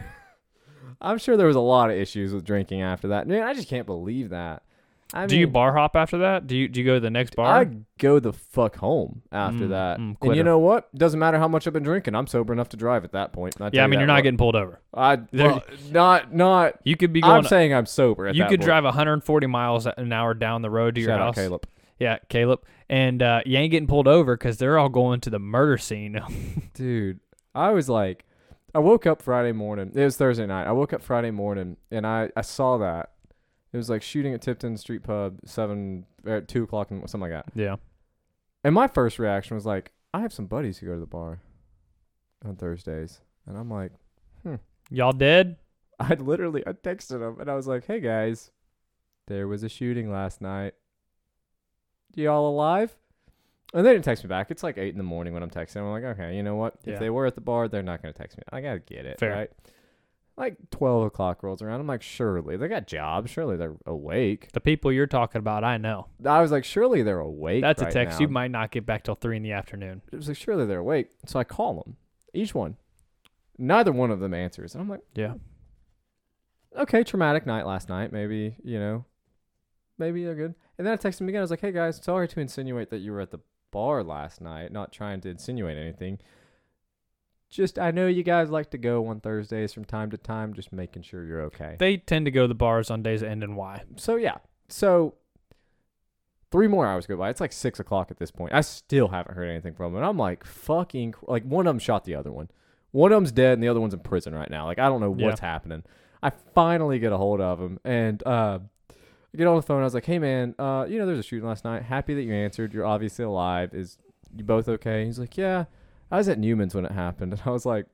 I'm sure there was a lot of issues with drinking after that. Man, I just can't believe that. I do mean, you bar hop after that? Do you do you go to the next bar? I go the fuck home after Mm, that. mm, and quitter. you know what? Doesn't matter how much I've been drinking. I'm sober enough to drive at that point. I'll yeah, tell I you mean, that you're not much. getting pulled over. I There- well, not not. You could be going. I'm saying I'm sober. At you that could point. drive one hundred forty miles an hour down the road to your Shout out house. Caleb. Yeah, Caleb. And uh, you ain't getting pulled over because they're all going to the murder scene. Dude, I was like, I woke up Friday morning. It was Thursday night. I woke up Friday morning and I, I saw that. It was like shooting at Tipton Street Pub, seven, or two o'clock, and something like that. Yeah. And my first reaction was like, I have some buddies who go to the bar on Thursdays. And I'm like, Y'all dead? I literally, I texted them and I was like, hey guys, there was a shooting last night. Y'all alive? And they didn't text me back. It's like eight in the morning when I'm texting them. I'm like, okay, you know what? Yeah. If they were at the bar, they're not going to text me. I got to get it. Fair. Right? Like twelve o'clock rolls around. I'm like, surely they got jobs. Surely they're awake. The people you're talking about, I know. I was like, surely they're awake. That's right a text now. you might not get back till three in the afternoon. It was like, surely they're awake. So I call them, each one. Neither one of them answers. And I'm like, Yeah. okay, traumatic night last night. Maybe, you know, maybe they're good. And then I texted them again. I was like, hey guys, sorry to insinuate that you were at the bar last night. Not trying to insinuate anything. Just, I know you guys like to go on Thursdays from time to time. Just making sure you're okay. They tend to go to the bars on days that end in Y. So yeah. So three more hours go by. It's like six o'clock at this point. I still haven't heard anything from them. And I'm like, fucking, cr- like one of them shot the other one. One of them's dead and the other one's in prison right now. Like, I don't know Yeah. what's happening. I finally get a hold of him and uh, I get on the phone. I was like, hey man, uh, you know, there's a shooting last night. Happy that you answered. You're obviously alive. Is you both okay? He's like, yeah, I was at Newman's when it happened. And I was like,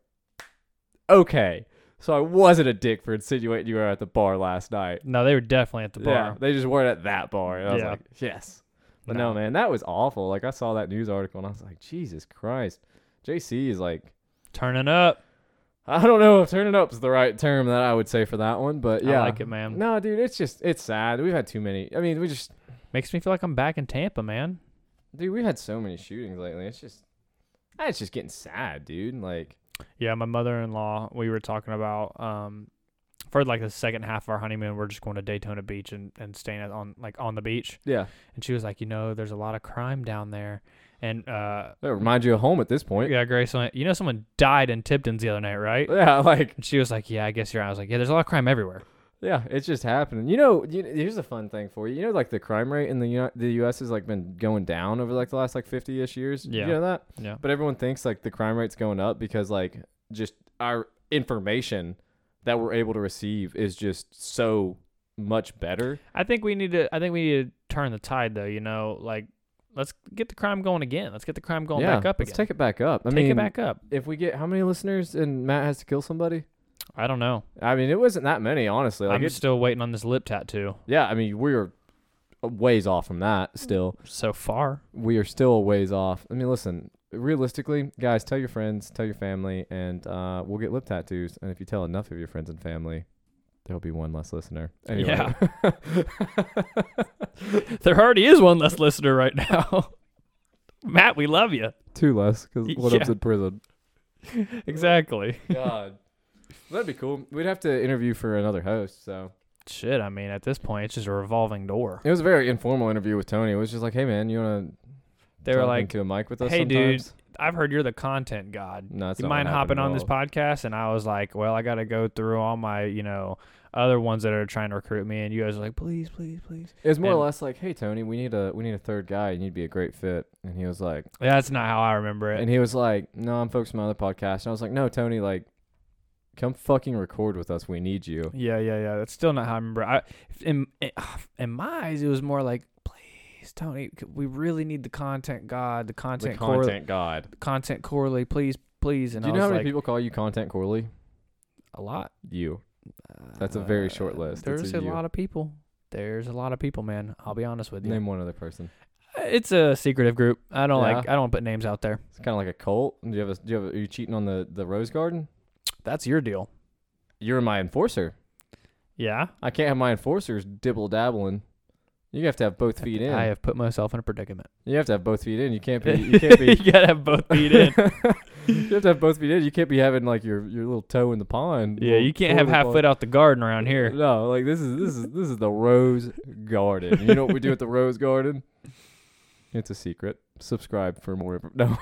okay. So I wasn't a dick for insinuating you were at the bar last night. No, they were definitely at the Yeah, bar. they just weren't at that bar. And I was Yeah. like, yes. But no. man, that was awful. Like, I saw that news article and I was like, Jesus Christ. J C is like, Turning up. I don't know if turning up is the right term that I would say for that one, but yeah. I like it, man. No, dude, it's just, it's sad. We've had too many. I mean, we just, Makes me feel like I'm back in Tampa, man. dude, we've had so many shootings lately. It's just, it's just getting sad, dude. Like, Yeah, my mother-in-law, we were talking about, um, for like the second half of our honeymoon, we're just going to Daytona Beach and, and staying at, on like on the beach. yeah. And she was like, you know, there's a lot of crime down there. And uh, That reminds you of home at this point. yeah, Grace went, you know, someone died in Tipton's the other night, right? Yeah, like, And she was like, yeah, I guess you're right. I was like, yeah, there's a lot of crime everywhere. yeah, it's just happening. You know, you, here's a fun thing for you. You know, like the crime rate in the U- the U S has like been going down over like the last like fifty-ish years. Yeah. You know that? Yeah. But everyone thinks like the crime rate's going up because like just our information that we're able to receive is just so much better. I think we need to, I think we need to turn the tide though, you know, like let's get the crime going again. Let's get the crime going yeah, back up let's again. take it back up. I Take mean, it back up. if we get how many listeners and Matt has to kill somebody? I don't know. I mean, it wasn't that many, honestly. Like, I'm it, still waiting on this lip tattoo. yeah, I mean, we were a ways off from that still. So far. We are still a ways off. I mean, listen, realistically, guys, tell your friends, tell your family, and uh, we'll get lip tattoos. And if you tell enough of your friends and family, there'll be one less listener. Anyway. Yeah. There already is one less listener right now. Matt, we love you. Two less, because one Yeah. of them's in prison. Exactly. God. That'd be cool. We'd have to interview for another host, so. Shit, I mean, at this point, it's just a revolving door. It was a very informal interview with Tony. It was just like, hey, man, you want to They were like, to a mic with us hey, dude, sometimes? I've heard you're the content god. No, that's You not what mind happened hopping on at this all. podcast? And I was like, well, I got to go through all my, you know, other ones that are trying to recruit me. And you guys were like, please, please, please. It was more And- or less like, hey, Tony, we need a we need a third guy. You need to be a great fit. And he was like, Yeah, that's not how I remember it. and he was like, no, I'm focused on my other podcast. And I was like, no, Tony, like, come fucking record with us. We need you. Yeah, yeah, yeah. That's still not how I remember. I in in my eyes, it was more like, please, Tony, we really need the content god, the The content content Corley, god. content Corley, please, please. And Do you I know was how many like, people call you Content Corley? a lot. You. That's a very short Uh, list. It's There's a a you. lot of people. There's a lot of people, man. I'll be honest with you. Name one other person. It's a secretive group. I don't Yeah. like. I don't put names out there. It's kind of like a cult. Do you have a, do you have a, are you cheating on the, the Rose Garden? That's your deal. You're my enforcer. Yeah. I can't have my enforcers dibble dabbling. You have to have both feet in. I have put myself in a predicament. You have to have both feet in. You can't be. You can't be. You gotta have both feet in. You have to have both feet in. You can't be having like your, your little toe in the pond. Yeah, little you can't toe have in the half pond. foot out the garden around here. No, like this is this is this is the Rose Garden. You know what we do at the Rose Garden? It's a secret. Subscribe for more. inf- No.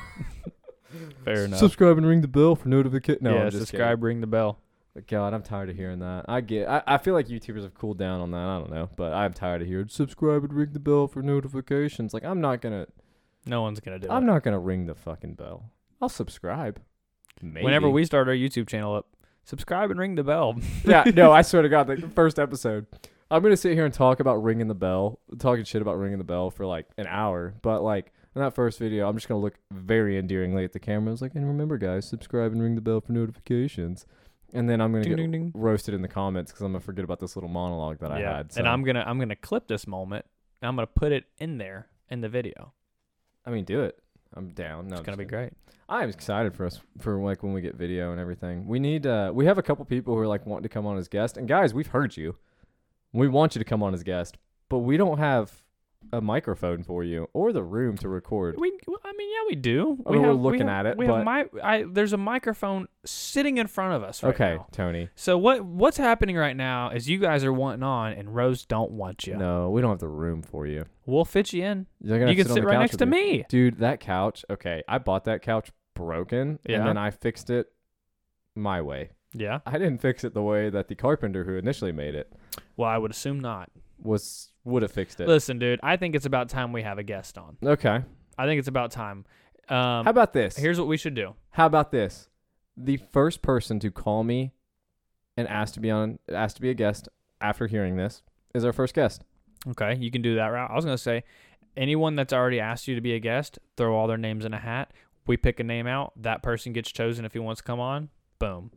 Fair enough. Subscribe and ring the bell for notification. No, yeah, I'm just subscribe, ring the bell. kidding. God, I'm tired of hearing that. I get. I, I feel like YouTubers have cooled down on that. I don't know, but I'm tired of hearing subscribe and ring the bell for notifications. Like I'm not gonna. No one's gonna do I'm it. not gonna ring the fucking bell. I'll subscribe. Maybe. Whenever we start our YouTube channel up, subscribe and ring the bell. yeah, no, I swear to God, like the first episode, I'm gonna sit here and talk about ringing the bell, talking shit about ringing the bell for like an hour. But like in that first video, I'm just gonna look very endearingly at the camera. I was like, and remember, guys, subscribe and ring the bell for notifications. And then I'm gonna Ding, get ding, ding. roasted in the comments because I'm gonna forget about this little monologue that I Yeah, had. So. and I'm gonna I'm gonna clip this moment. And I'm gonna put it in there in the video. I mean, do it. I'm down. No, It's I'm gonna just be kidding. great. I'm excited for us for like when we get video and everything. We need uh we have a couple people who are like wanting to come on as guests. And guys, we've heard you. We want you to come on as guest, but we don't have a microphone for you or the room to record. We, I mean, yeah, we do. I we mean, we're have, we looking have- at it, We but- have mi- I, there's a microphone sitting in front of us right okay, now. Tony. So what what's happening right now is you guys are wanting on, and Rose don't want you. No, we don't have the room for you. We'll fit you in. You're gonna You have can to sit sit, on the right couch next with to me. Dude, that couch, okay, I bought that couch broken Yeah. and then I fixed it my way. Yeah. I didn't fix it the way that the carpenter who initially made it Well, I would assume not. was would have fixed it. Listen, dude, I think it's about time we have a guest on. Okay. I think it's about time. Um, How about this? here's what we should do. How about this? The first person to call me and ask to be on ask to be a guest after hearing this is our first guest. Okay, you can do that route. I was gonna say, anyone that's already asked you to be a guest, throw all their names in a hat. We pick a name out. That person gets chosen if he wants to come on. Boom.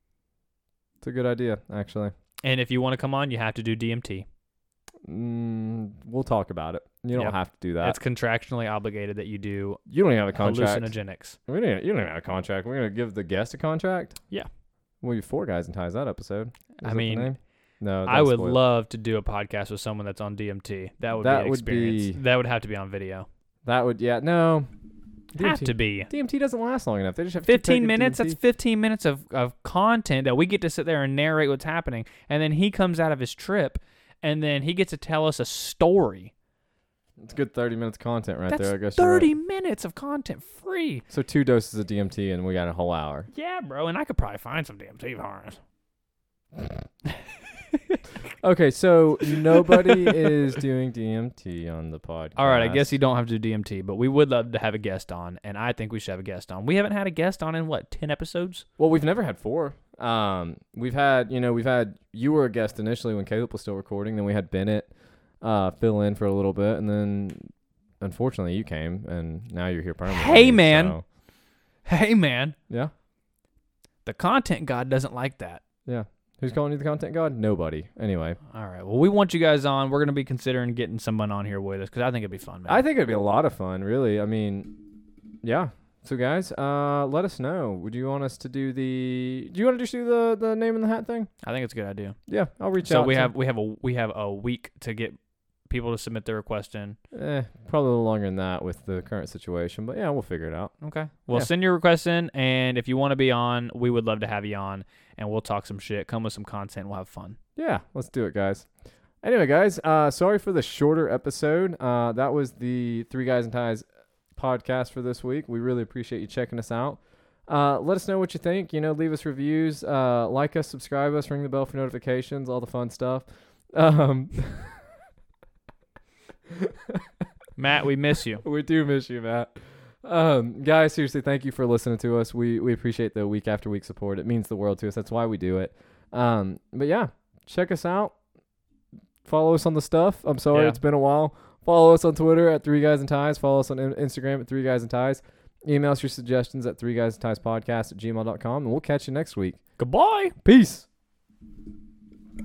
It's a good idea, actually. And if you want to come on, you have to do D M T. Mm, we'll talk about it. You don't Yep. have to do that. It's contractually obligated that you do You don't even have a contract. hallucinogenics. We don't, you don't even have a contract. We're gonna give the guest a contract. Yeah. We'll be four guys and ties that episode. Is I that the mean, name? no. I don't would spoil it. love to do a podcast with someone that's on D M T. That would That be an would experience. be- That would have to be on video. That would yeah no. Have D M T to be. D M T doesn't last long enough. They just have to fifteen take a minutes. D M T. That's fifteen minutes of, of content that we get to sit there and narrate what's happening. And then he comes out of his trip and then he gets to tell us a story. It's good thirty minutes of content right That's there. I guess you're right. thirty minutes of content free. So two doses of D M T and we got a whole hour. Yeah, bro. And I could probably find some D M T for us. Okay, so nobody is doing D M T on the podcast. All right, I guess you don't have to do D M T, but we would love to have a guest on, and I think we should have a guest on. We haven't had a guest on in, what, ten episodes? Well, we've never had four. Um, we've had, you know, we've had, you were a guest initially when Caleb was still recording. Then we had Bennett uh, fill in for a little bit. And then, unfortunately, you came, and now you're here permanently. Hey, man. so- Hey, man. yeah, The content god doesn't like that. yeah. Who's calling you the content god? Nobody. Anyway. All right. Well, we want you guys on. We're going to be considering getting someone on here with us because I think it'd be fun, man. I think it'd be a lot of fun, really. I mean, yeah. So, guys, uh, let us know. Would you want us to do the... Do you want to just do the, the name in the hat thing? I think it's a good idea. Yeah, I'll reach so out. we to have we have a we have a week to get people to submit their request in. Eh, probably a little longer than that with the current situation. But, yeah, we'll figure it out. Okay. Well, Yeah. send your requests in, and if you want to be on, we would love to have you on, and we'll talk some shit. Come with some content. We'll have fun. Yeah, let's do it, guys. Anyway, guys, uh, sorry for the shorter episode. Uh, that was the Three Guys and Ties podcast for this week. We really appreciate you checking us out. Uh, let us know what you think. You know, leave us reviews, uh, like us, subscribe us, ring the bell for notifications, all the fun stuff. Um, Matt, we miss you. we do miss you, Matt. Um, guys, seriously, thank you for listening to us. We we appreciate the week after week support. It means the world to us. That's why we do it. Um, but yeah, check us out. Follow us on the stuff. I'm sorry, Yeah. it's been a while. Follow us on Twitter at Three Guys and Ties. Follow us on in- Instagram at Three Guys and Ties. Email us your suggestions at Three Guys and Ties Podcast at gmail dot com, and we'll catch you next week. Goodbye. Peace.